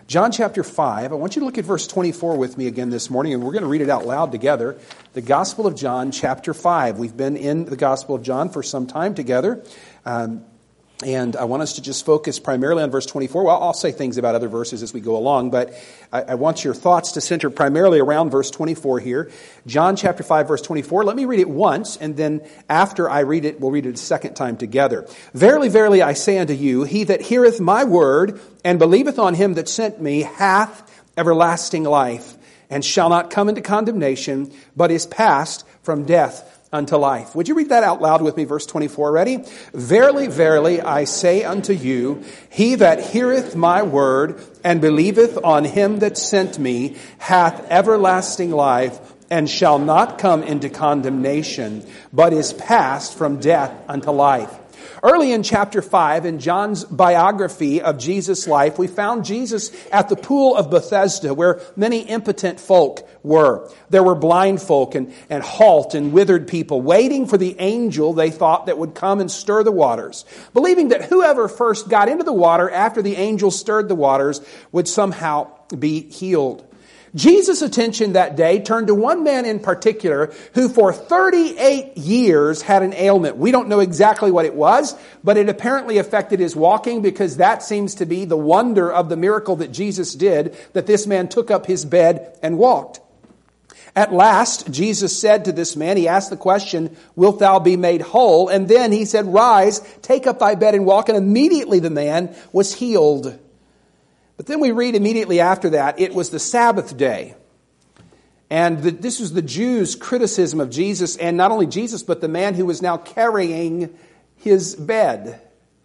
John chapter 5, I want you to look at verse 24 with me again this morning, and we're going to read it out loud together. The Gospel of John chapter 5. We've been in the Gospel of John for some time together, and I want us to just focus primarily on verse 24. Well, I'll say things about other verses as we go along, but I want your thoughts to center primarily around verse 24 here. John chapter 5, verse 24. Let me read it once, and then after I read it, we'll read it a second time together. Verily, verily, I say unto you, he that heareth my word and believeth on him that sent me hath everlasting life, and shall not come into condemnation, but is passed from death unto life. Would you read that out loud with me, verse 24, ready? Verily, verily, I say unto you, he that heareth my word and believeth on him that sent me hath everlasting life, and shall not come into condemnation, but is passed from death unto life. Early in chapter 5, in John's biography of Jesus' life, we found Jesus at the pool of Bethesda, where many impotent folk were. There were blind folk and halt and withered people waiting for the angel they thought that would come and stir the waters, believing that whoever first got into the water after the angel stirred the waters would somehow be healed. Jesus' attention that day turned to one man in particular who for 38 years had an ailment. We don't know exactly what it was, but it apparently affected his walking, because that seems to be the wonder of the miracle that Jesus did, that this man took up his bed and walked. At last, Jesus said to this man, he asked the question, wilt thou be made whole? And then he said, rise, take up thy bed and walk. And immediately the man was healed. But then we read immediately after that, it was the Sabbath day. And this was the Jews' criticism of Jesus, and not only Jesus, but the man who was now carrying his bed.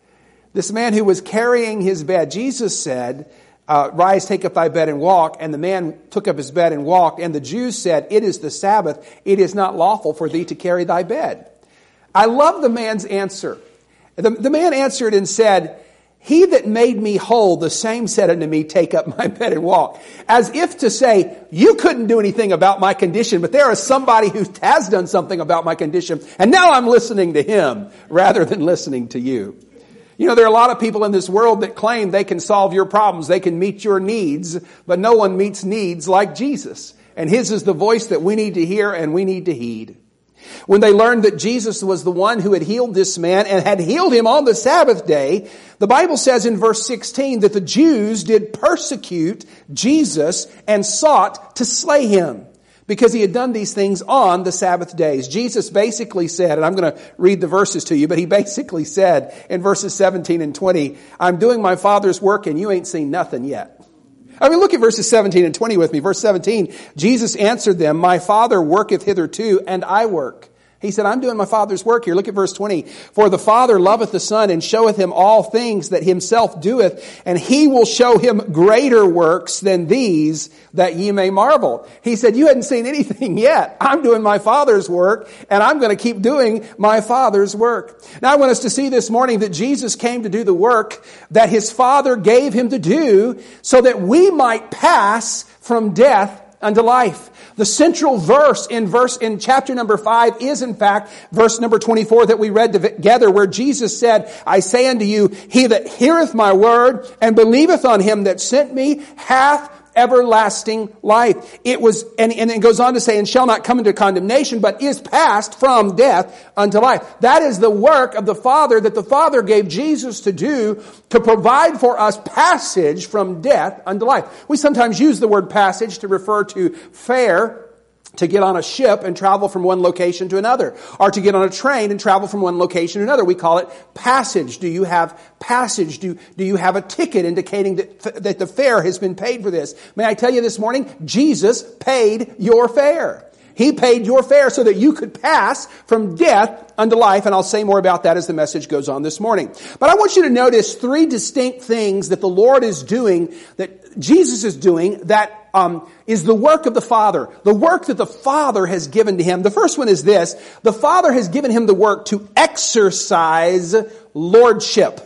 This man who was carrying his bed, Jesus said, rise, take up thy bed and walk. And the man took up his bed and walked. And the Jews said, it is the Sabbath. It is not lawful for thee to carry thy bed. I love the man's answer. The man answered and said, he that made me whole, the same said unto me, take up my bed and walk. As if to say, you couldn't do anything about my condition, but there is somebody who has done something about my condition, and now I'm listening to him rather than listening to you. You know, there are a lot of people in this world that claim they can solve your problems, they can meet your needs, but no one meets needs like Jesus. And his is the voice that we need to hear and we need to heed. When they learned that Jesus was the one who had healed this man and had healed him on the Sabbath day, the Bible says in verse 16 that the Jews did persecute Jesus and sought to slay him because he had done these things on the Sabbath days. Jesus basically said, and I'm going to read the verses to you, but he basically said in verses 17 and 20, I'm doing my Father's work and you ain't seen nothing yet. I mean, look at verses 17 and 20 with me. Verse 17, Jesus answered them, my Father worketh hitherto, and I work. He said, I'm doing my Father's work here. Look at verse 20. For the Father loveth the Son, and showeth him all things that himself doeth, and he will show him greater works than these, that ye may marvel. He said, you hadn't seen anything yet. I'm doing my Father's work, and I'm going to keep doing my Father's work. Now I want us to see this morning that Jesus came to do the work that his Father gave him to do, so that we might pass from death unto life. The central verse in chapter number 5 is in fact verse number 24 that we read together, where Jesus said, I say unto you, he that heareth my word and believeth on him that sent me hath everlasting life. It was, and it goes on to say, and shall not come into condemnation, but is passed from death unto life. That is the work of the Father that the Father gave Jesus to do, to provide for us passage from death unto life. We sometimes use the word passage to refer to fare, to get on a ship and travel from one location to another, or to get on a train and travel from one location to another. We call it passage. Do you have passage? Do you have a ticket indicating that the fare has been paid for this? May I tell you this morning, Jesus paid your fare. He paid your fare so that you could pass from death unto life, and I'll say more about that as the message goes on this morning. But I want you to notice three distinct things that the Lord is doing, that Jesus is doing, that is the work of the Father, the work that the Father has given to him. The first one is this: the Father has given him the work to exercise lordship.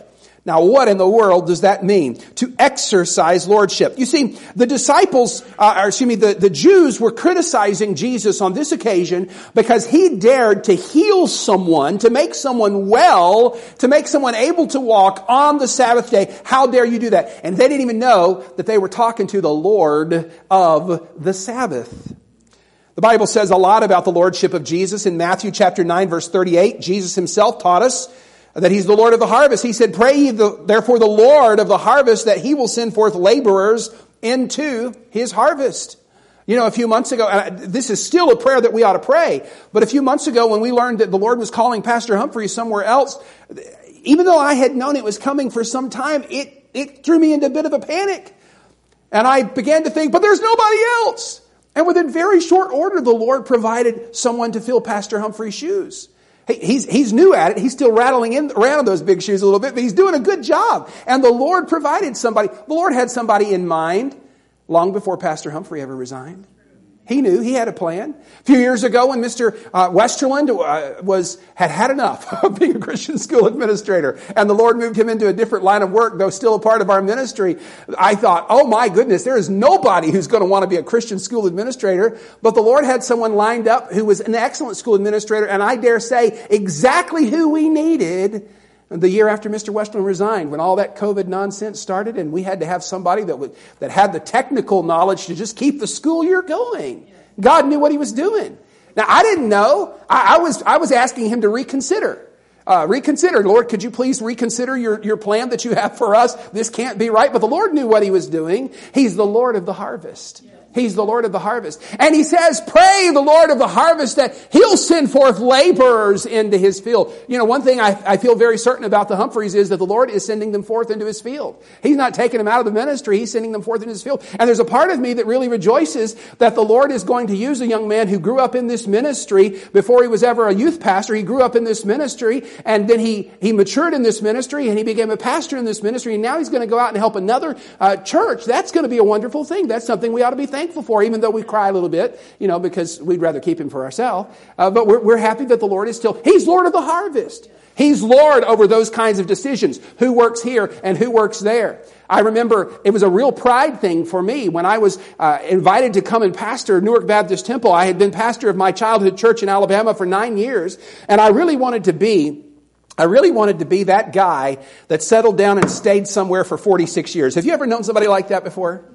Now, what in the world does that mean? To exercise lordship. You see, the the Jews were criticizing Jesus on this occasion because he dared to heal someone, to make someone well, to make someone able to walk on the Sabbath day. How dare you do that? And they didn't even know that they were talking to the Lord of the Sabbath. The Bible says a lot about the lordship of Jesus. In Matthew chapter 9, verse 38, Jesus himself taught us that he's the Lord of the harvest. He said, pray ye therefore the Lord of the harvest that he will send forth laborers into his harvest. You know, a few months ago, and this is still a prayer that we ought to pray, but a few months ago when we learned that the Lord was calling Pastor Humphrey somewhere else, even though I had known it was coming for some time, it threw me into a bit of a panic. And I began to think, but there's nobody else. And within very short order, the Lord provided someone to fill Pastor Humphrey's shoes. He's new at it. He's still rattling around those big shoes a little bit, but he's doing a good job. And the Lord provided somebody. The Lord had somebody in mind long before Pastor Humphrey ever resigned. He knew. He had a plan. A few years ago when Mr. Westerland had enough of being a Christian school administrator, and the Lord moved him into a different line of work, though still a part of our ministry, I thought, oh my goodness, there is nobody who's going to want to be a Christian school administrator. But the Lord had someone lined up who was an excellent school administrator, and I dare say exactly who we needed the year after Mr. Westerland resigned, when all that COVID nonsense started, and we had to have somebody that had the technical knowledge to just keep the school year going. God knew what he was doing. Now, I didn't know. I was asking him to reconsider. Lord, could you please reconsider your plan that you have for us? This can't be right. But the Lord knew what he was doing. He's the Lord of the harvest. He's the Lord of the harvest. And he says, pray the Lord of the harvest that he'll send forth laborers into his field. You know, one thing I feel very certain about the Humphreys is that the Lord is sending them forth into his field. He's not taking them out of the ministry. He's sending them forth into his field. And there's a part of me that really rejoices that the Lord is going to use a young man who grew up in this ministry before he was ever a youth pastor. He grew up in this ministry, and then he matured in this ministry, and he became a pastor in this ministry, and now he's going to go out and help another church. That's going to be a wonderful thing. That's something we ought to be thankful for, even though we cry a little bit, because we'd rather keep him for ourselves. But we're happy that the Lord is he's Lord of the harvest. He's Lord over those kinds of decisions. Who works here and who works there. I remember it was a real pride thing for me when I was invited to come and pastor Newark Baptist Temple. I had been pastor of my childhood church in Alabama for 9 years, and I really wanted to be that guy that settled down and stayed somewhere for 46 years. Have you ever known somebody like that before?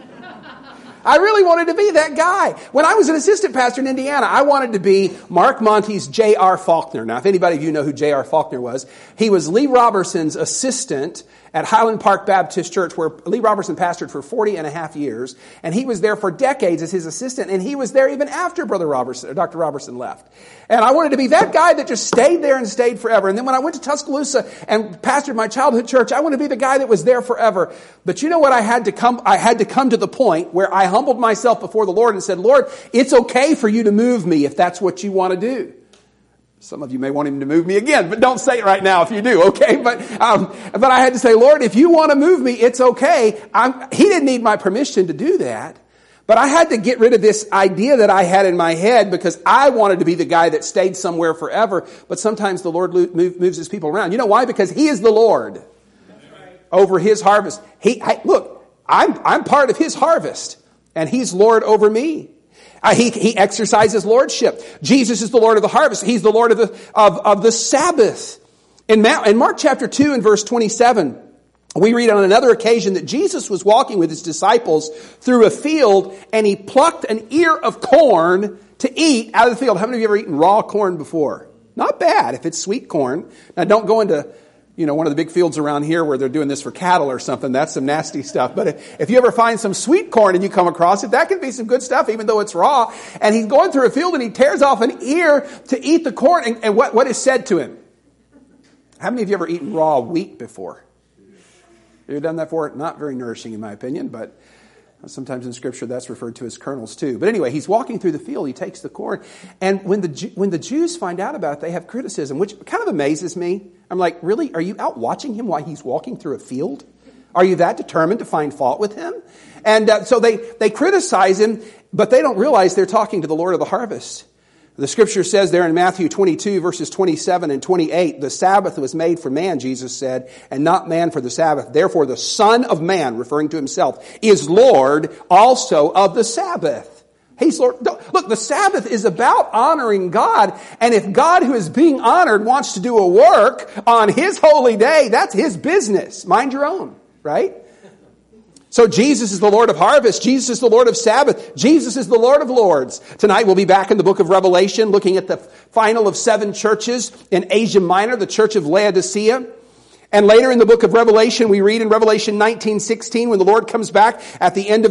I really wanted to be that guy. When I was an assistant pastor in Indiana, I wanted to be Mark Monte's J.R. Faulkner. Now, if anybody of you know who J.R. Faulkner was, he was Lee Roberson's assistant at Highland Park Baptist Church, where Lee Roberson pastored for 40 and a half years. And he was there for decades as his assistant, and he was there even after Dr. Roberson left. And I wanted to be that guy that just stayed there and stayed forever. And then when I went to Tuscaloosa and pastored my childhood church, I wanted to be the guy that was there forever. But you know what? I had to come to the point where I humbled myself before the Lord and said, Lord, it's okay for you to move me if that's what you want to do. Some of you may want him to move me again, but don't say it right now if you do, okay? But I had to say, Lord, if you want to move me, it's okay. He didn't need my permission to do that. But I had to get rid of this idea that I had in my head because I wanted to be the guy that stayed somewhere forever. But sometimes the Lord moves his people around. You know why? Because he is the Lord over his harvest. Look, I'm part of his harvest, and he's Lord over me. He exercises lordship. Jesus is the Lord of the harvest. He's the Lord of the Sabbath. In Mark chapter 2 and verse 27, we read on another occasion that Jesus was walking with his disciples through a field, and he plucked an ear of corn to eat out of the field. How many of you ever eaten raw corn before? Not bad if it's sweet corn. Now don't go into one of the big fields around here where they're doing this for cattle or something. That's some nasty stuff. But if you ever find some sweet corn and you come across it, that can be some good stuff, even though it's raw. And he's going through a field and he tears off an ear to eat the corn. And what is said to him? How many of you ever eaten raw wheat before? Have you done that before? Not very nourishing in my opinion, but sometimes in Scripture that's referred to as kernels too. But anyway, he's walking through the field. He takes the corn. And when the Jews find out about it, they have criticism, which kind of amazes me. I'm like, really? Are you out watching him while he's walking through a field? Are you that determined to find fault with him? And so they criticize him, but they don't realize they're talking to the Lord of the harvest. The scripture says there in Matthew 22, verses 27 and 28, the Sabbath was made for man, Jesus said, and not man for the Sabbath. Therefore, the Son of Man, referring to himself, is Lord also of the Sabbath. He's Lord. Look, the Sabbath is about honoring God. And if God, who is being honored, wants to do a work on His holy day, that's His business. Mind your own, right? So Jesus is the Lord of harvest. Jesus is the Lord of Sabbath. Jesus is the Lord of lords. Tonight we'll be back in the book of Revelation, looking at the final of 7 churches in Asia Minor, the church of Laodicea. And later in the book of Revelation, we read in Revelation 19:16, when the Lord comes back at the end of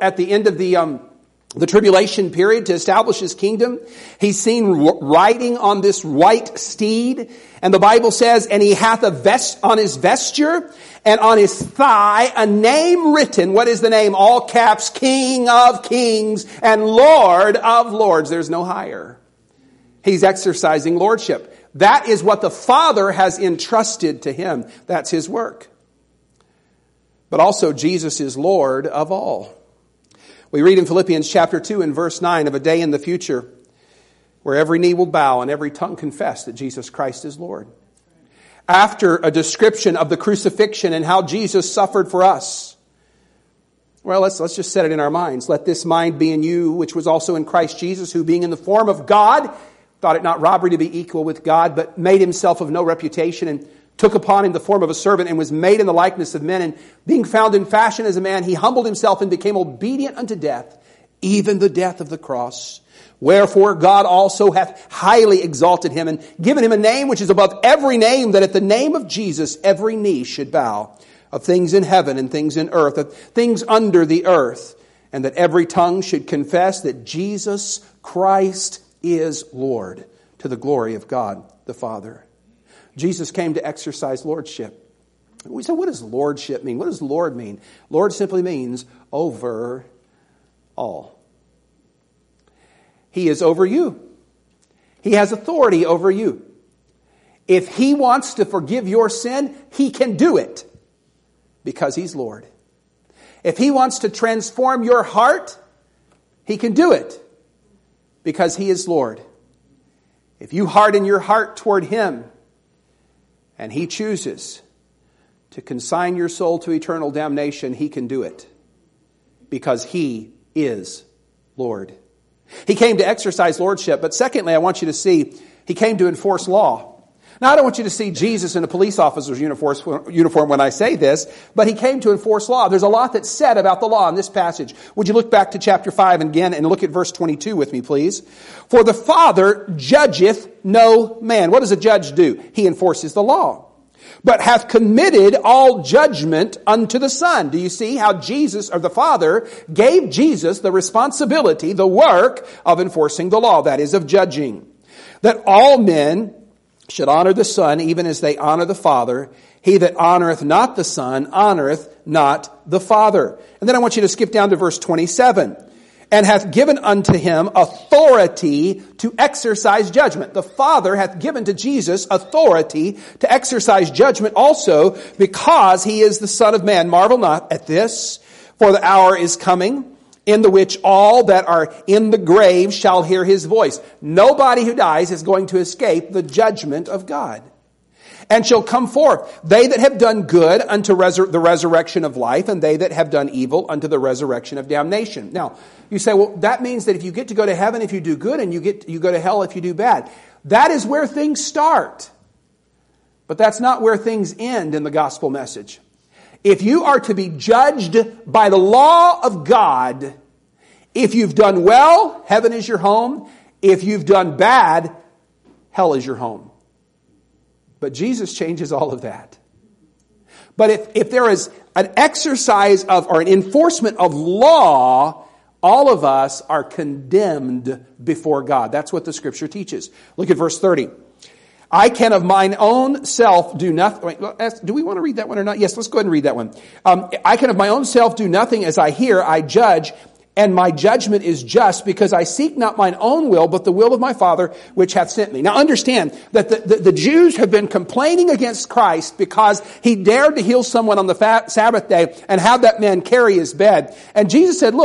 the tribulation period to establish His kingdom, He's seen riding on this white steed. And the Bible says, and He hath a vest on His vesture, and on His thigh a name written. What is the name? All caps, King of Kings and Lord of Lords. There's no higher. He's exercising lordship. That is what the Father has entrusted to Him. That's His work. But also Jesus is Lord of all. We read in Philippians chapter 2 and verse 9 of a day in the future where every knee will bow and every tongue confess that Jesus Christ is Lord. After a description of the crucifixion and how Jesus suffered for us. Well, let's just set it in our minds. Let this mind be in you, which was also in Christ Jesus, who being in the form of God, thought it not robbery to be equal with God, but made Himself of no reputation, and took upon Him the form of a servant, and was made in the likeness of men. And being found in fashion as a man, He humbled Himself and became obedient unto death, even the death of the cross. Wherefore God also hath highly exalted Him, and given Him a name which is above every name, that at the name of Jesus every knee should bow, of things in heaven and things in earth, of things under the earth, and that every tongue should confess that Jesus Christ is Lord, to the glory of God the Father. Jesus came to exercise lordship. We say, what does lordship mean? What does Lord mean? Lord simply means over all. He is over you. He has authority over you. If He wants to forgive your sin, He can do it because He's Lord. If He wants to transform your heart, He can do it because He is Lord. If you harden your heart toward Him and He chooses to consign your soul to eternal damnation, He can do it because He is Lord. He came to exercise lordship, but secondly, I want you to see, He came to enforce law. Now, I don't want you to see Jesus in a police officer's uniform when I say this, but He came to enforce law. There's a lot that's said about the law in this passage. Would you look back to chapter 5 again and look at verse 22 with me, please? For the Father judgeth no man. What does a judge do? He enforces the law. But hath committed all judgment unto the Son. Do you see how Jesus, or the Father, gave Jesus the responsibility, the work of enforcing the law, that is, of judging. That all men should honor the Son, even as they honor the Father. He that honoreth not the Son, honoreth not the Father. And then I want you to skip down to verse 27. And hath given unto Him authority to exercise judgment. The Father hath given to Jesus authority to exercise judgment also, because He is the Son of Man. Marvel not at this, for the hour is coming, in the which all that are in the grave shall hear His voice. Nobody who dies is going to escape the judgment of God. And shall come forth, they that have done good unto the resurrection of life, and they that have done evil unto the resurrection of damnation. Now, you say, well, that means that if you get to go to heaven if you do good, and you go to hell if you do bad. That is where things start. But that's not where things end in the gospel message. If you are to be judged by the law of God, if you've done well, heaven is your home. If you've done bad, hell is your home. But Jesus changes all of that. But if there is an exercise of, or an enforcement of law, all of us are condemned before God. That's what the Scripture teaches. Look at verse 30. I can of mine own self do nothing. Wait, do we want to read that one or not? Yes, let's go ahead and read that one. I can of my own self do nothing. As I hear, I judge, and my judgment is just, because I seek not mine own will, but the will of my Father which hath sent me. Now understand that the Jews have been complaining against Christ because He dared to heal someone on the Sabbath day and have that man carry his bed. And Jesus said, look,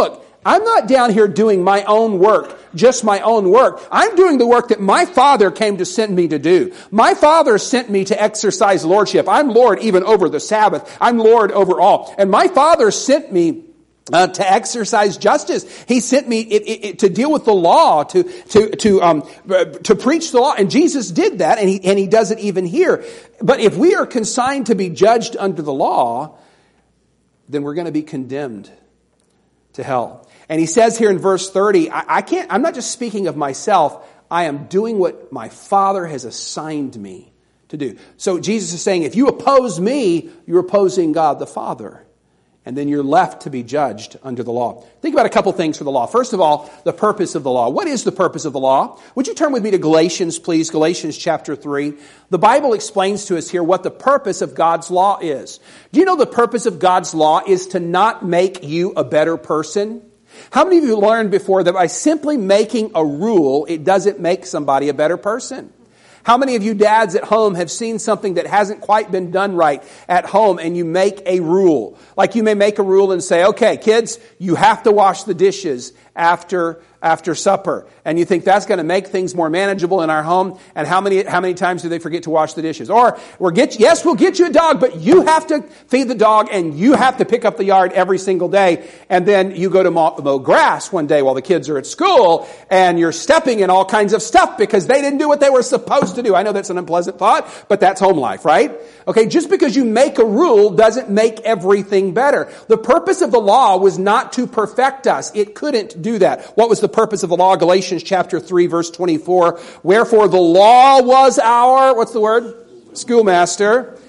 I'm not down here doing my own work, just my own work. I'm doing the work that my Father came to send me to do. My Father sent me to exercise lordship. I'm Lord even over the Sabbath. I'm Lord over all. And my Father sent me to exercise justice. He sent me to deal with the law, to preach the law. And Jesus did that, and he does it even here. But if we are consigned to be judged under the law, then we're going to be condemned to hell. And he says here in verse 30, I'm not just speaking of myself, I am doing what my Father has assigned me to do. So Jesus is saying, if you oppose me, you're opposing God the Father. And then you're left to be judged under the law. Think about a couple things for the law. First of all, the purpose of the law. What is the purpose of the law? Would you turn with me to Galatians, please? Galatians chapter 3. The Bible explains to us here what the purpose of God's law is. Do you know the purpose of God's law is to not make you a better person? How many of you learned before that by simply making a rule, it doesn't make somebody a better person? How many of you dads at home have seen something that hasn't quite been done right at home and you make a rule? Like you may make a rule and say, okay, kids, you have to wash the dishes after supper. And you think that's going to make things more manageable in our home. And how many times do they forget to wash the dishes? Or we'll get you a dog, but you have to feed the dog and you have to pick up the yard every single day. And then you go to mow grass one day while the kids are at school and you're stepping in all kinds of stuff because they didn't do what they were supposed to do. I know that's an unpleasant thought, but that's home life, right? Okay, just because you make a rule doesn't make everything better. The purpose of the law was not to perfect us. It couldn't do that. What was the purpose of the law? Galatians chapter 3, verse 24. Wherefore the law was our, what's the word? Schoolmaster.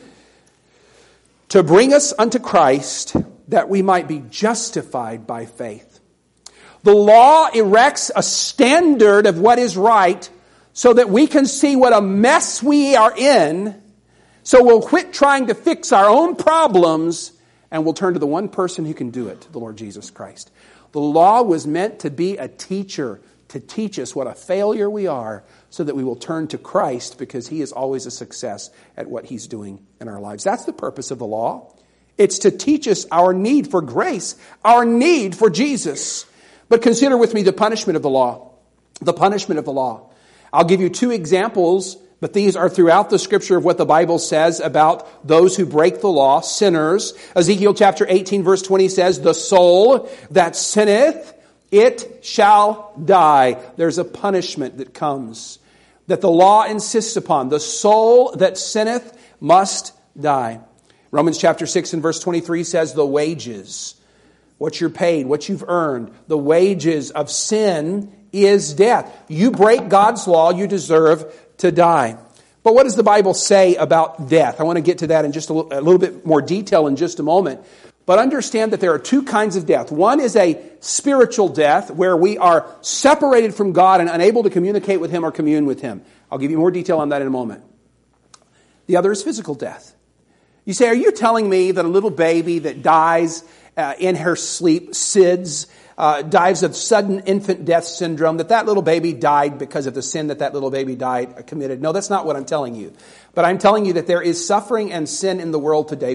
To bring us unto Christ, that we might be justified by faith. The law erects a standard of what is right so that we can see what a mess we are in. So we'll quit trying to fix our own problems and we'll turn to the one person who can do it, the Lord Jesus Christ. The law was meant to be a teacher, to teach us what a failure we are so that we will turn to Christ because He is always a success at what He's doing in our lives. That's the purpose of the law. It's to teach us our need for grace, our need for Jesus. But consider with me the punishment of the law. The punishment of the law. I'll give you two examples, but these are throughout the Scripture of what the Bible says about those who break the law, sinners. Ezekiel chapter 18 verse 20 says, the soul that sinneth, it shall die. There's a punishment that comes, that the law insists upon. The soul that sinneth must die. Romans chapter 6 and verse 23 says, the wages, what you're paid, what you've earned, the wages of sin is death. You break God's law, you deserve to die. But what does the Bible say about death? I want to get to that in just a little bit more detail in just a moment. But understand that there are two kinds of death. One is a spiritual death where we are separated from God and unable to communicate with Him or commune with Him. I'll give you more detail on that in a moment. The other is physical death. You say, are you telling me that a little baby that dies in her sleep, SIDS, dies of sudden infant death syndrome, that little baby died because of the sin that little baby committed? No, that's not what I'm telling you. But I'm telling you that there is suffering and sin in the world today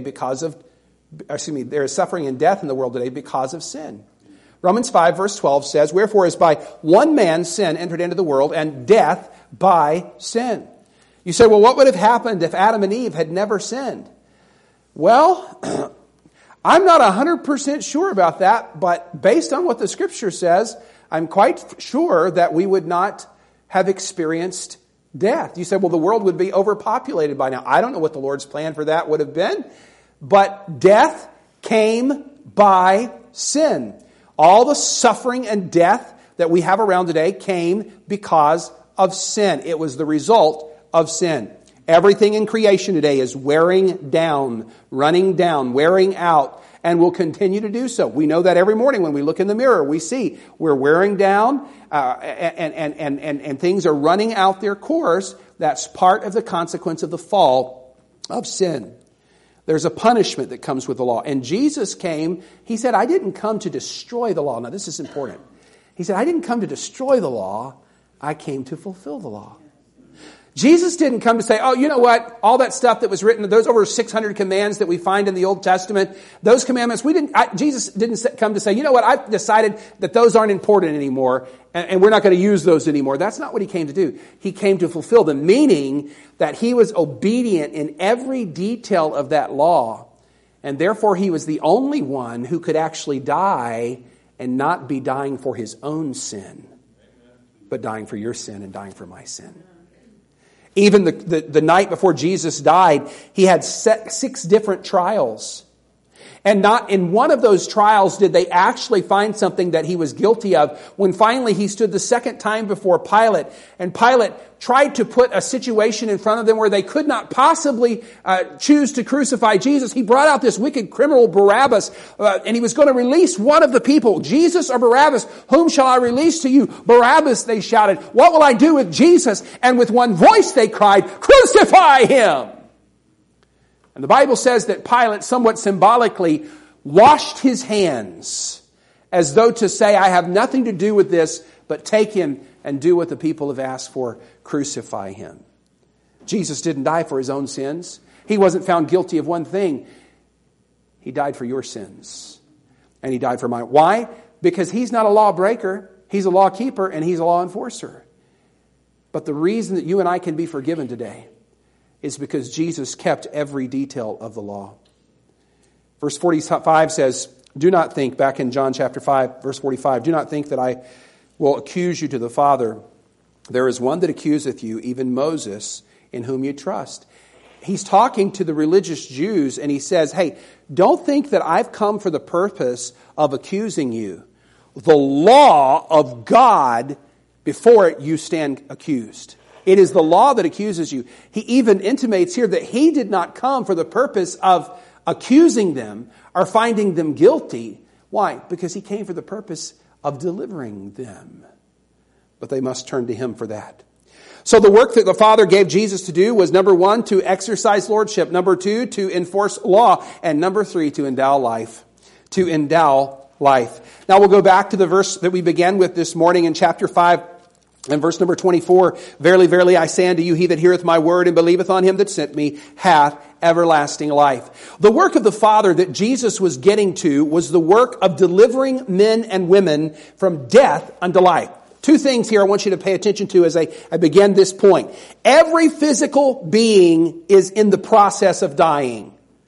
there is suffering and death in the world today because of sin. Romans 5 verse 12 says, wherefore as by one man sin entered into the world, and death by sin. You say, well, what would have happened if Adam and Eve had never sinned? Well, I'm not 100% sure about that, but based on what the Scripture says, I'm quite sure that we would not have experienced death. You said, well, the world would be overpopulated by now. I don't know what the Lord's plan for that would have been, but death came by sin. All the suffering and death that we have around today came because of sin. It was the result of sin. Everything in creation today is wearing down, running down, wearing out, and will continue to do so. We know that every morning when we look in the mirror, we see we're wearing down and things are running out their course. That's part of the consequence of the fall of sin. There's a punishment that comes with the law. And Jesus came, He said, I didn't come to destroy the law. Now this is important. He said, I didn't come to destroy the law. I came to fulfill the law. Jesus didn't come to say, oh, you know what? All that stuff that was written, those over 600 commands that we find in the Old Testament, those commandments, Jesus didn't come to say, you know what? I've decided that those aren't important anymore, and we're not going to use those anymore. That's not what he came to do. He came to fulfill them, meaning that he was obedient in every detail of that law, and therefore he was the only one who could actually die and not be dying for his own sin, but dying for your sin and dying for my sin. Even the night before Jesus died, he had 6 different trials. And not in one of those trials did they actually find something that he was guilty of. When finally he stood the second time before Pilate, and Pilate tried to put a situation in front of them where they could not possibly choose to crucify Jesus, he brought out this wicked criminal Barabbas, and he was going to release one of the people. Jesus or Barabbas, whom shall I release to you? Barabbas, they shouted. What will I do with Jesus? And with one voice they cried, crucify him! And the Bible says that Pilate somewhat symbolically washed his hands as though to say, I have nothing to do with this, but take him and do what the people have asked for, crucify him. Jesus didn't die for his own sins. He wasn't found guilty of one thing. He died for your sins. And he died for mine. Why? Because he's not a lawbreaker. He's a law keeper and he's a law enforcer. But the reason that you and I can be forgiven today is because Jesus kept every detail of the law. Verse 45 says, do not think, back in John chapter 5, verse 45, do not think that I will accuse you to the Father. There is one that accuseth you, even Moses, in whom you trust. He's talking to the religious Jews and he says, hey, don't think that I've come for the purpose of accusing you. The law of God, before it you stand accused. It is the law that accuses you. He even intimates here that he did not come for the purpose of accusing them or finding them guilty. Why? Because he came for the purpose of delivering them. But they must turn to him for that. So the work that the Father gave Jesus to do was, number 1, to exercise lordship. Number 2, to enforce law. And number 3, to endow life. To endow life. Now we'll go back to the verse that we began with this morning in chapter 5. And verse number 24, verily, verily, I say unto you, he that heareth my word and believeth on him that sent me hath everlasting life. The work of the Father that Jesus was getting to was the work of delivering men and women from death unto life. 2 things here I want you to pay attention to as I begin this point. Every physical being is in the process of dying.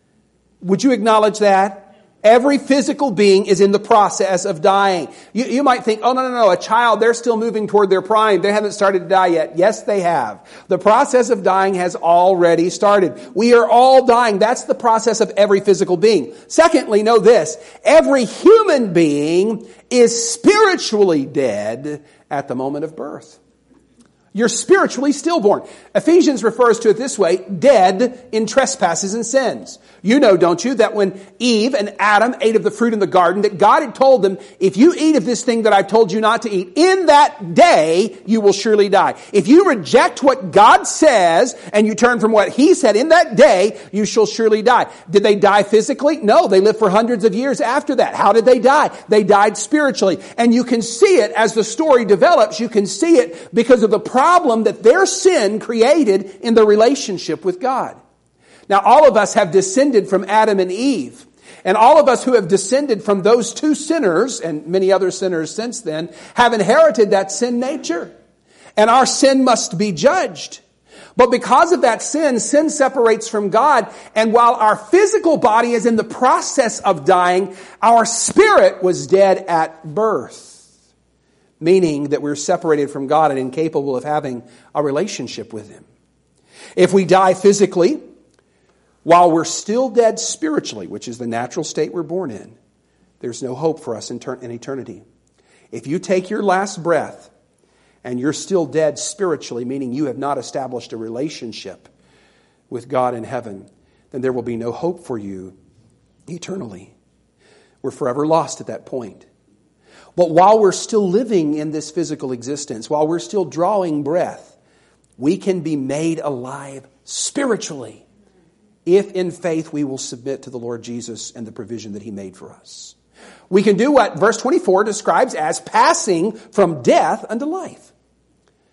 Would you acknowledge that? Every physical being is in the process of dying. You might think, oh, no, a child, they're still moving toward their prime. They haven't started to die yet. Yes, they have. The process of dying has already started. We are all dying. That's the process of every physical being. Secondly, know this. Every human being is spiritually dead at the moment of birth. You're spiritually stillborn. Ephesians refers to it this way, dead in trespasses and sins. You know, don't you, that when Eve and Adam ate of the fruit in the garden, that God had told them, if you eat of this thing that I've told you not to eat, in that day you will surely die. If you reject what God says and you turn from what He said, in that day you shall surely die. Did they die physically? No, they lived for hundreds of years after that. How did they die? They died spiritually. And you can see it as the story develops. You can see it because of the problem that their sin created in their relationship with God. Now, all of us have descended from Adam and Eve. And all of us who have descended from those 2 sinners, and many other sinners since then, have inherited that sin nature. And our sin must be judged. But because of that sin separates from God. And while our physical body is in the process of dying, our spirit was dead at birth. Meaning that we're separated from God and incapable of having a relationship with Him. If we die physically, while we're still dead spiritually, which is the natural state we're born in, there's no hope for us in eternity. If you take your last breath and you're still dead spiritually, meaning you have not established a relationship with God in heaven, then there will be no hope for you eternally. We're forever lost at that point. But while we're still living in this physical existence, while we're still drawing breath, we can be made alive spiritually if in faith we will submit to the Lord Jesus and the provision that He made for us. We can do what verse 24 describes as passing from death unto life.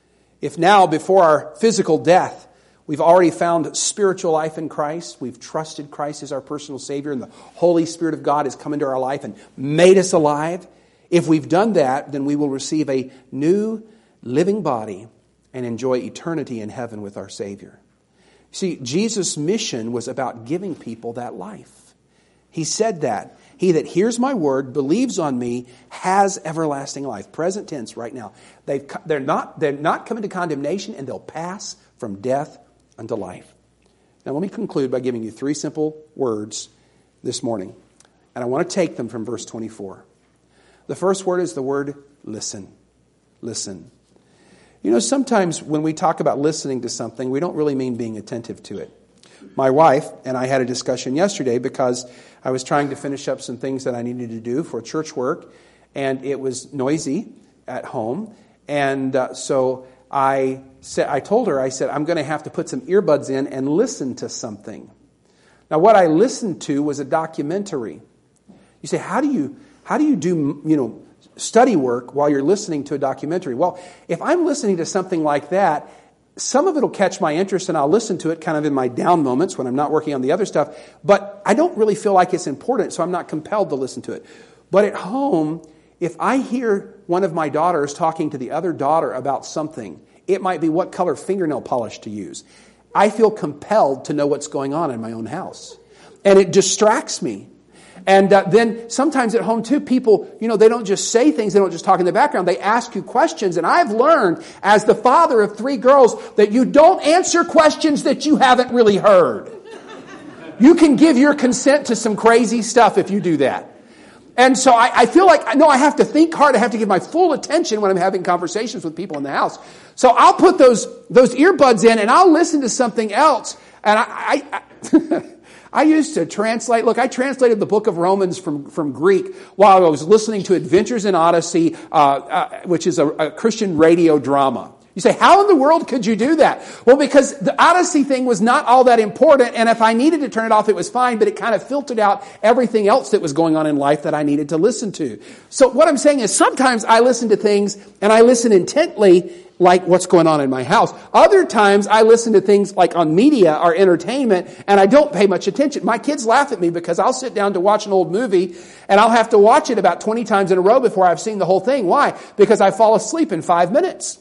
If now, before our physical death, we've already found spiritual life in Christ, we've trusted Christ as our personal Savior, and the Holy Spirit of God has come into our life and made us alive, if we've done that, then we will receive a new living body and enjoy eternity in heaven with our Savior. See, Jesus' mission was about giving people that life. He said that. He that hears my word, believes on me, has everlasting life. Present tense right now. They're not coming to condemnation, and they'll pass from death unto life. Now let me conclude by giving you 3 simple words this morning. And I want to take them from verse 24. The first word is the word listen. Listen. You know, sometimes when we talk about listening to something, we don't really mean being attentive to it. My wife and I had a discussion yesterday because I was trying to finish up some things that I needed to do for church work, and it was noisy at home. And so I told her, I said, I'm going to have to put some earbuds in and listen to something. Now, what I listened to was a documentary. You say, how do you do, study work while you're listening to a documentary? Well, if I'm listening to something like that, some of it will catch my interest and I'll listen to it kind of in my down moments when I'm not working on the other stuff. But I don't really feel like it's important, so I'm not compelled to listen to it. But at home, if I hear one of my daughters talking to the other daughter about something, it might be what color fingernail polish to use. I feel compelled to know what's going on in my own house. And it distracts me. And then sometimes at home too, people, they don't just say things, they don't just talk in the background, they ask you questions. And I've learned as the father of 3 girls that you don't answer questions that you haven't really heard. You can give your consent to some crazy stuff if you do that. And so I feel like, I have to think hard, I have to give my full attention when I'm having conversations with people in the house. So I'll put those earbuds in and I'll listen to something else. And I used to translate. Look, I translated the book of Romans from Greek while I was listening to Adventures in Odyssey, which is a Christian radio drama. You say, how in the world could you do that? Well, because the Odyssey thing was not all that important, and if I needed to turn it off, it was fine, but it kind of filtered out everything else that was going on in life that I needed to listen to. So what I'm saying is sometimes I listen to things, and I listen intently, like what's going on in my house. Other times I listen to things like on media or entertainment, and I don't pay much attention. My kids laugh at me because I'll sit down to watch an old movie, and I'll have to watch it about 20 times in a row before I've seen the whole thing. Why? Because I fall asleep in 5 minutes.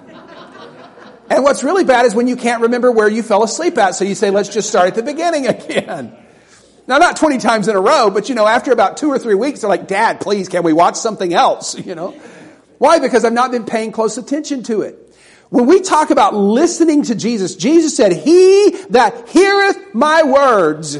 And what's really bad is when you can't remember where you fell asleep at, so you say, let's just start at the beginning again. Now, not 20 times in a row, but after about 2 or 3 weeks, they're like, Dad, please, can we watch something else? Why? Because I've not been paying close attention to it. When we talk about listening to Jesus, Jesus said, he that heareth my words.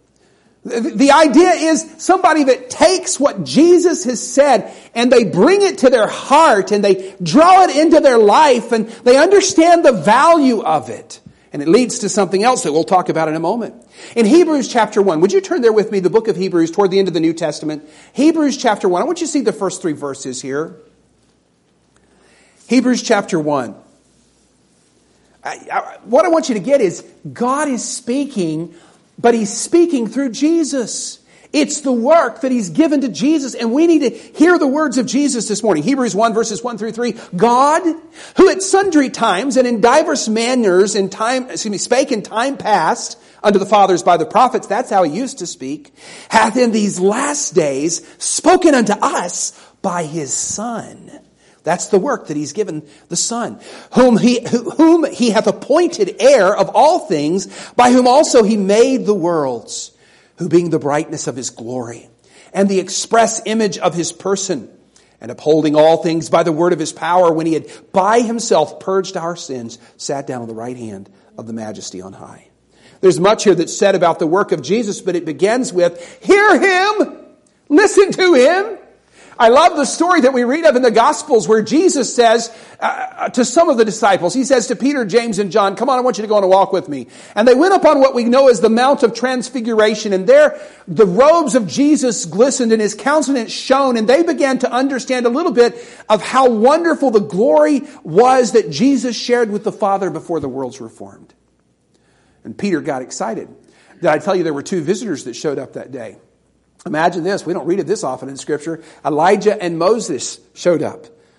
The idea is somebody that takes what Jesus has said and they bring it to their heart and they draw it into their life and they understand the value of it. And it leads to something else that we'll talk about in a moment. In Hebrews chapter 1, would you turn there with me, the book of Hebrews, toward the end of the New Testament? Hebrews chapter 1. I want you to see the first 3 verses here. Hebrews chapter 1. What I want you to get is God is speaking, but He's speaking through Jesus. It's the work that He's given to Jesus, and we need to hear the words of Jesus this morning. Hebrews 1 verses 1 through 3. God, who at sundry times and in diverse manners spake in time past unto the fathers by the prophets, that's how He used to speak, hath in these last days spoken unto us by His Son. That's the work that He's given the Son, whom he hath appointed heir of all things, by whom also He made the worlds, who being the brightness of His glory, and the express image of His person, and upholding all things by the word of His power, when He had by Himself purged our sins, sat down on the right hand of the Majesty on high. There's much here that's said about the work of Jesus, but it begins with, hear Him, listen to Him. I love the story that we read of in the Gospels where Jesus says to some of the disciples, He says to Peter, James, and John, come on, I want you to go on a walk with me. And they went up on what we know as the Mount of Transfiguration, and there the robes of Jesus glistened and His countenance shone, and they began to understand a little bit of how wonderful the glory was that Jesus shared with the Father before the worlds were formed. And Peter got excited. Did I tell you there were 2 visitors that showed up that day? Imagine this. We don't read it this often in Scripture. Elijah and Moses showed up.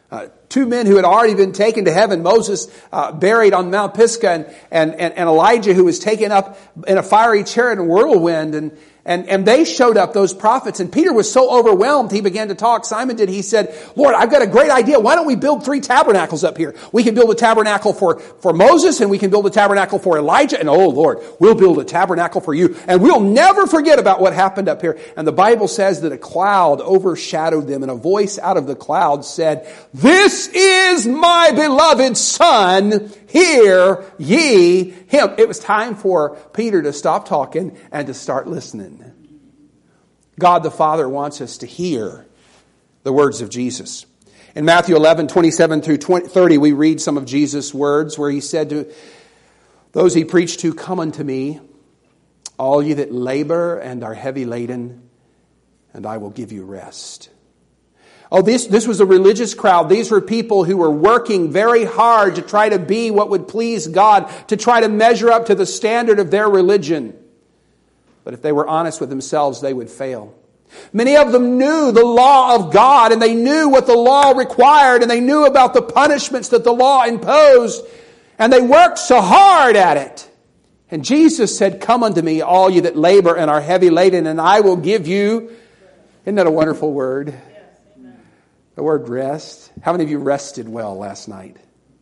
Two men who had already been taken to heaven, Moses buried on Mount Pisgah, and Elijah who was taken up in a fiery chariot and whirlwind, and they showed up, those prophets, and Peter was so overwhelmed he began to talk. Simon did. He said, Lord, I've got a great idea. Why don't we build 3 tabernacles up here? We can build a tabernacle for Moses, and we can build a tabernacle for Elijah, and oh Lord, we'll build a tabernacle for you, and we'll never forget about what happened up here. And the Bible says that a cloud overshadowed them, and a voice out of the cloud said, this is my beloved Son, hear ye him. It was time for Peter to stop talking and to start listening. God the Father wants us to hear the words of Jesus. In Matthew 11, 27 through 30, we read some of Jesus' words where he said to those he preached to, come unto me, all ye that labor and are heavy laden, and I will give you rest. Oh, this was a religious crowd. These were people who were working very hard to try to be what would please God, to try to measure up to the standard of their religion. But if they were honest with themselves, they would fail. Many of them knew the law of God, and they knew what the law required, and they knew about the punishments that the law imposed, and they worked so hard at it. And Jesus said, come unto me, all you that labor and are heavy laden, and I will give you, isn't that a wonderful word? The word rest. How many of you rested well last night?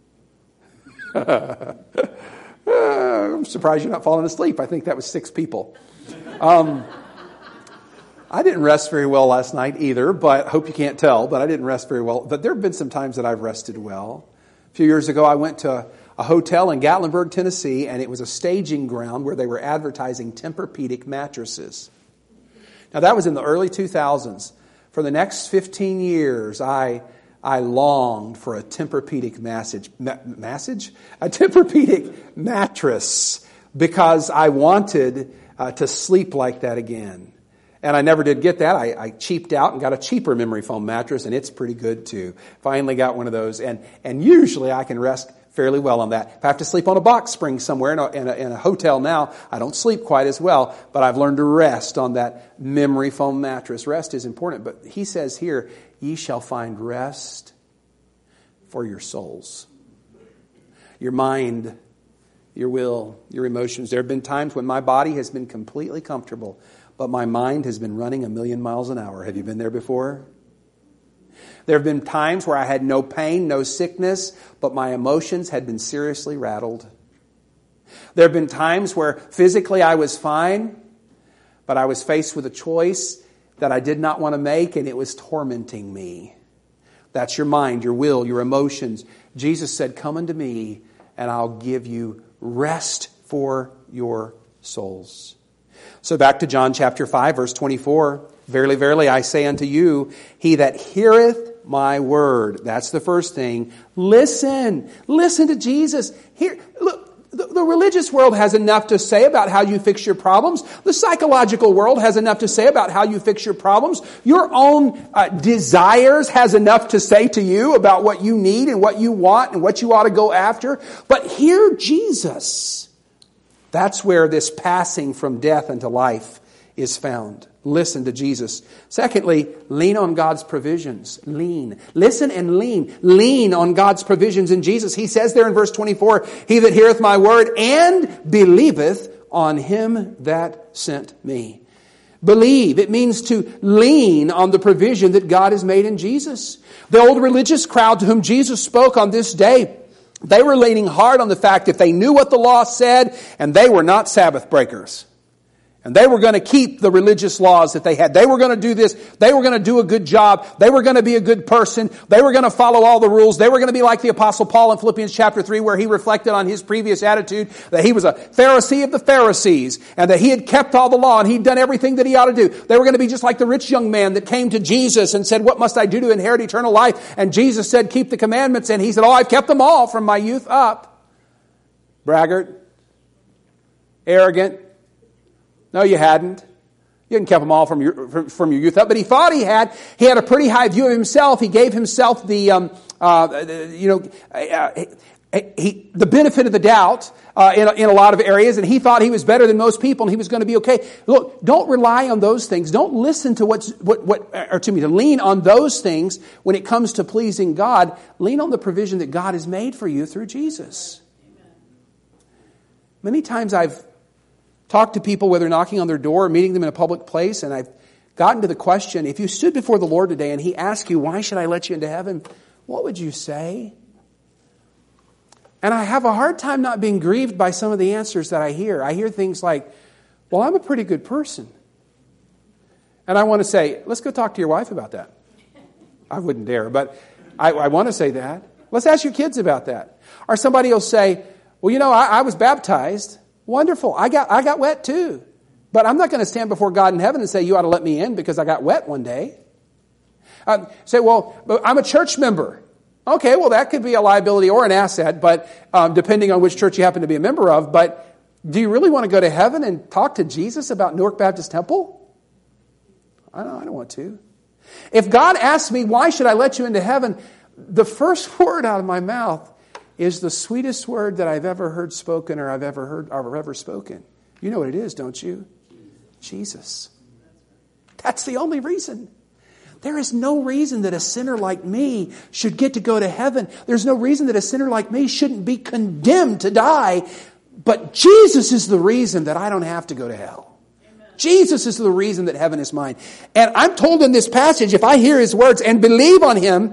I'm surprised you're not falling asleep. I think that was 6 people. I didn't rest very well last night either, but I hope you can't tell, but I didn't rest very well. But there have been some times that I've rested well. A few years ago, I went to a hotel in Gatlinburg, Tennessee, and it was a staging ground where they were advertising Tempur-Pedic mattresses. Now, that was in the early 2000s. For the next 15 years, I longed for a Tempur-Pedic a Tempur-Pedic mattress, because I wanted to sleep like that again. And I never did get that. I cheaped out and got a cheaper memory foam mattress, and it's pretty good too. Finally got one of those, and usually I can rest fairly well on that. If I have to sleep on a box spring somewhere in a hotel now, I don't sleep quite as well, but I've learned to rest on that memory foam mattress. Rest is important, but he says here, ye shall find rest for your souls. Your mind, your will, your emotions. There have been times when my body has been completely comfortable, but my mind has been running 1,000,000 miles an hour. Have you been there before? There have been times where I had no pain, no sickness, but my emotions had been seriously rattled. There have been times where physically I was fine, but I was faced with a choice that I did not want to make, and it was tormenting me. That's your mind, your will, your emotions. Jesus said, come unto me, and I'll give you rest for your souls. So back to John chapter 5, verse 24. Verily, verily, I say unto you, he that heareth my word. That's the first thing. Listen. Listen to Jesus. Here, look, the religious world has enough to say about how you fix your problems. The psychological world has enough to say about how you fix your problems. Your own desires has enough to say to you about what you need and what you want and what you ought to go after. But hear Jesus. That's where this passing from death into life is found. Listen to Jesus. Secondly, lean on God's provisions. Lean. Listen and lean. Lean on God's provisions in Jesus. He says there in verse 24, he that heareth my word and believeth on him that sent me. Believe. It means to lean on the provision that God has made in Jesus. The old religious crowd to whom Jesus spoke on this day, they were leaning hard on the fact that they knew what the law said and they were not Sabbath breakers. And they were going to keep the religious laws that they had. They were going to do this. They were going to do a good job. They were going to be a good person. They were going to follow all the rules. They were going to be like the Apostle Paul in Philippians chapter 3, where he reflected on his previous attitude that he was a Pharisee of the Pharisees and that he had kept all the law and he'd done everything that he ought to do. They were going to be just like the rich young man that came to Jesus and said, what must I do to inherit eternal life? And Jesus said, keep the commandments. And he said, I've kept them all from my youth up. Braggart. Arrogant. No, you hadn't. You hadn't kept them all from your youth up, but he thought he had. He had a pretty high view of himself. He gave himself the benefit of the doubt in a lot of areas, and he thought he was better than most people and he was going to be okay. Look, don't rely on those things. Don't listen to to lean on those things when it comes to pleasing God. Lean on the provision that God has made for you through Jesus. Many times I've talked to people, whether knocking on their door or meeting them in a public place, and I've gotten to the question, if you stood before the Lord today and He asked you, why should I let you into heaven? What would you say? And I have a hard time not being grieved by some of the answers that I hear. I hear things like, well, I'm a pretty good person. And I want to say, let's go talk to your wife about that. I wouldn't dare, but I want to say that. Let's ask your kids about that. Or somebody will say, well, you know, I was baptized. Wonderful. I got wet too. But I'm not going to stand before God in heaven and say, you ought to let me in because I got wet one day. Say, well, I'm a church member. Okay, well, that could be a liability or an asset, but depending on which church you happen to be a member of. But do you really want to go to heaven and talk to Jesus about Newark Baptist Temple? I don't want to. If God asks me, why should I let you into heaven? The first word out of my mouth is the sweetest word that I've ever heard spoken or I've ever spoken. You know what it is, don't you? Jesus. That's the only reason. There is no reason that a sinner like me should get to go to heaven. There's no reason that a sinner like me shouldn't be condemned to die. But Jesus is the reason that I don't have to go to hell. Amen. Jesus is the reason that heaven is mine. And I'm told in this passage, if I hear His words and believe on Him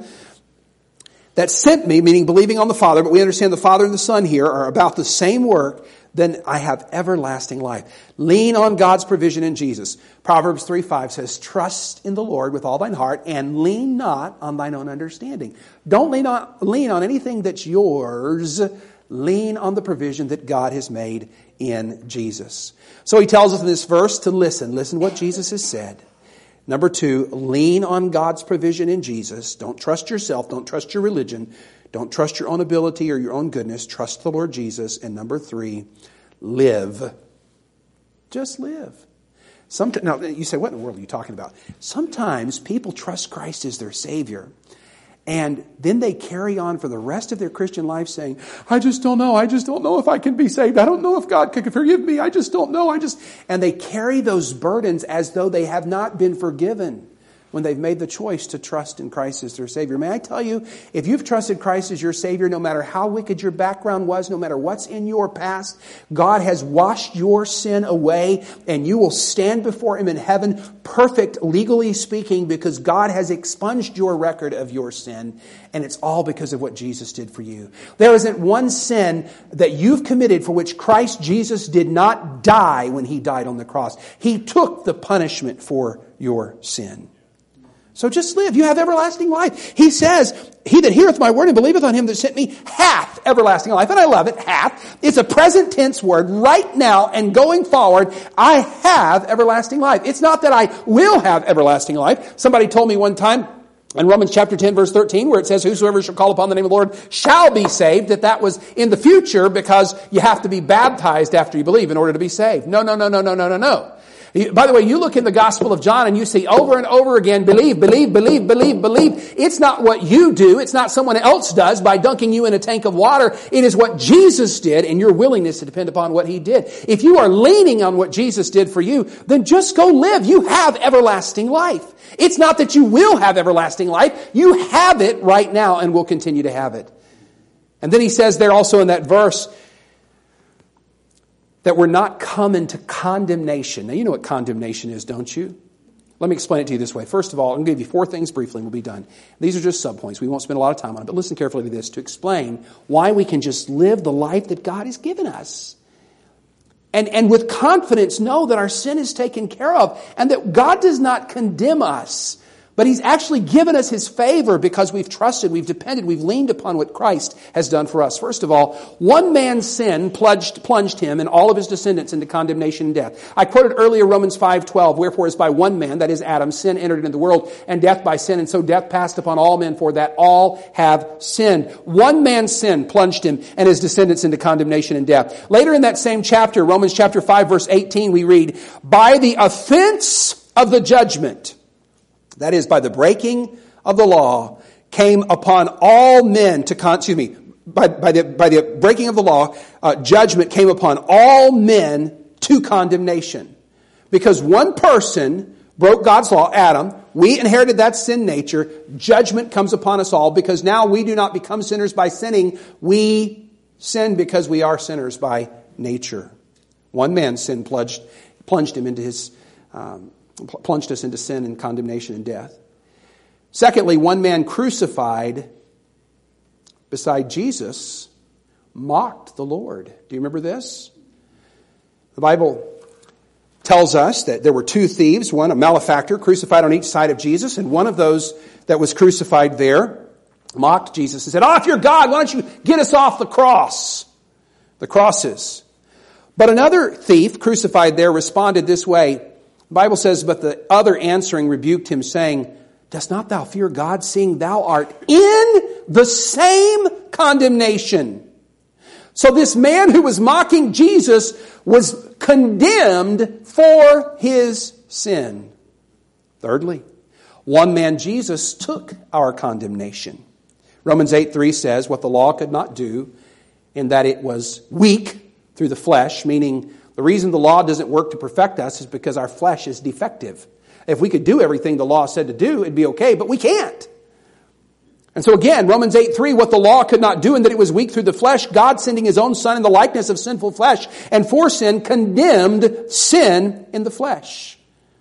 that sent me, meaning believing on the Father, but we understand the Father and the Son here are about the same work, then I have everlasting life. Lean on God's provision in Jesus. Proverbs 3:5 says, trust in the Lord with all thine heart and lean not on thine own understanding. Don't lean on anything that's yours. Lean on the provision that God has made in Jesus. So he tells us in this verse to listen. Listen to what Jesus has said. Number 2, lean on God's provision in Jesus. Don't trust yourself. Don't trust your religion. Don't trust your own ability or your own goodness. Trust the Lord Jesus. And number 3, live. Just live. Now, you say, what in the world are you talking about? Sometimes people trust Christ as their Savior. And then they carry on for the rest of their Christian life saying, I just don't know. I just don't know if I can be saved. I don't know if God can forgive me. I just don't know. And they carry those burdens as though they have not been forgiven when they've made the choice to trust in Christ as their Savior. May I tell you, if you've trusted Christ as your Savior, no matter how wicked your background was, no matter what's in your past, God has washed your sin away, and you will stand before Him in heaven perfect, legally speaking, because God has expunged your record of your sin, and it's all because of what Jesus did for you. There isn't one sin that you've committed for which Christ Jesus did not die when He died on the cross. He took the punishment for your sin. So just live. You have everlasting life. He says, he that heareth my word and believeth on Him that sent me hath everlasting life. And I love it. Hath. It's a present tense word. Right now and going forward, I have everlasting life. It's not that I will have everlasting life. Somebody told me one time in Romans chapter 10 verse 13 where it says, whosoever shall call upon the name of the Lord shall be saved, that was in the future because you have to be baptized after you believe in order to be saved. No. By the way, you look in the Gospel of John and you see over and over again, believe. It's not what you do. It's not someone else does by dunking you in a tank of water. It is what Jesus did and your willingness to depend upon what He did. If you are leaning on what Jesus did for you, then just go live. You have everlasting life. It's not that you will have everlasting life. You have it right now and will continue to have it. And then he says there also in that verse, that we're not come into condemnation. Now, you know what condemnation is, don't you? Let me explain it to you this way. First of all, I'm going to give you 4 things briefly and we'll be done. These are just subpoints. We won't spend a lot of time on it, but listen carefully to this to explain why we can just live the life that God has given us. And with confidence know that our sin is taken care of and that God does not condemn us. But He's actually given us His favor because we've trusted, we've depended, we've leaned upon what Christ has done for us. First of all, one man's sin plunged him and all of his descendants into condemnation and death. I quoted earlier Romans 5:12, wherefore as by one man, that is Adam, sin entered into the world, and death by sin, and so death passed upon all men, for that all have sinned. One man's sin plunged him and his descendants into condemnation and death. Later in that same chapter, Romans chapter 5, verse 18, we read, by the offense of the judgment, that is, by the breaking of the law, came upon all men to by the breaking of the law, judgment came upon all men to condemnation. Because one person broke God's law, Adam. We inherited that sin nature. Judgment comes upon us all because now we do not become sinners by sinning. We sin because we are sinners by nature. One man's sin plunged us into sin and condemnation and death. Secondly, one man crucified beside Jesus mocked the Lord. Do you remember this? The Bible tells us that there were two thieves, one a malefactor crucified on each side of Jesus, and one of those that was crucified there mocked Jesus and said, "Oh, if you're God, why don't you get us off the cross?" The crosses. But another thief crucified there responded this way. The Bible says, "But the other answering rebuked him, saying, Dost not thou fear God, seeing thou art in the same condemnation?" So this man who was mocking Jesus was condemned for his sin. Thirdly, one man, Jesus, took our condemnation. Romans 8:3 says, "What the law could not do, in that it was weak through the flesh," meaning the reason the law doesn't work to perfect us is because our flesh is defective. If we could do everything the law said to do, it'd be okay, but we can't. And so again, Romans 8:3, "What the law could not do, in that it was weak through the flesh, God sending his own Son in the likeness of sinful flesh, and for sin condemned sin in the flesh."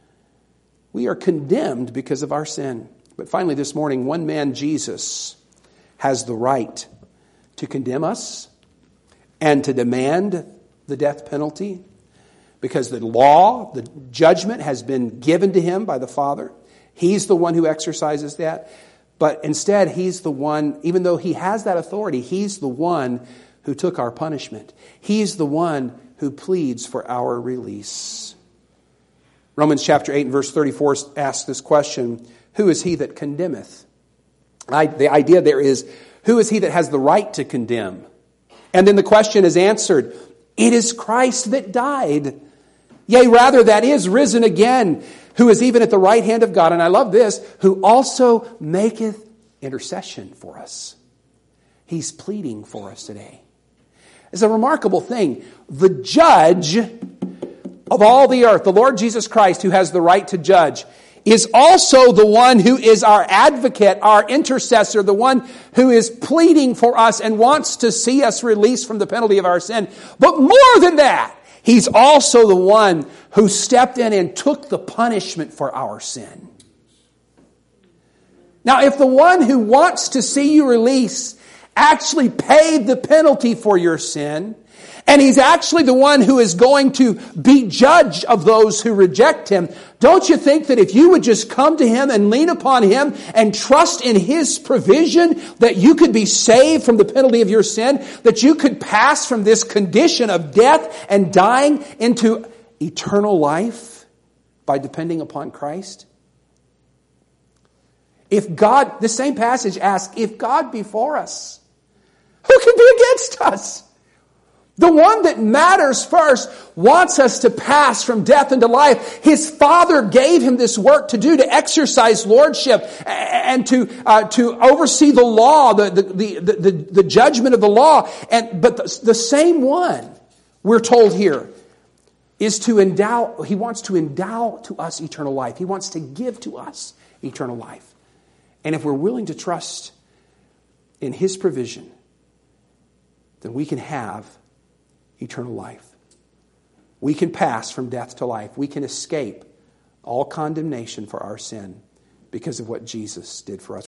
We are condemned because of our sin. But finally this morning, one man, Jesus, has the right to condemn us and to demand the death penalty, because the law, the judgment has been given to him by the Father. He's the one who exercises that. But instead, he's the one, even though he has that authority, he's the one who took our punishment. He's the one who pleads for our release. Romans chapter 8 and verse 34 asks this question, "Who is he that condemneth?" The idea there is, who is he that has the right to condemn? And then the question is answered, it is Christ that died. Yea, rather, that is risen again, who is even at the right hand of God. And I love this, who also maketh intercession for us. He's pleading for us today. It's a remarkable thing. The judge of all the earth, the Lord Jesus Christ, who has the right to judge, is also the one who is our advocate, our intercessor, the one who is pleading for us and wants to see us released from the penalty of our sin. But more than that, he's also the one who stepped in and took the punishment for our sin. Now, if the one who wants to see you released actually paid the penalty for your sin, and he's actually the one who is going to be judge of those who reject him, don't you think that if you would just come to him and lean upon him and trust in his provision, that you could be saved from the penalty of your sin, that you could pass from this condition of death and dying into eternal life by depending upon Christ? If God, the same passage asks, if God be for us, who can be against us? The one that matters first wants us to pass from death into life. His Father gave him this work to do, to exercise lordship and to oversee the law, the judgment of the law. But the same one, we're told here, is to endow. He wants to endow to us eternal life. He wants to give to us eternal life. And if we're willing to trust in his provision, then we can have eternal life. We can pass from death to life. We can escape all condemnation for our sin because of what Jesus did for us.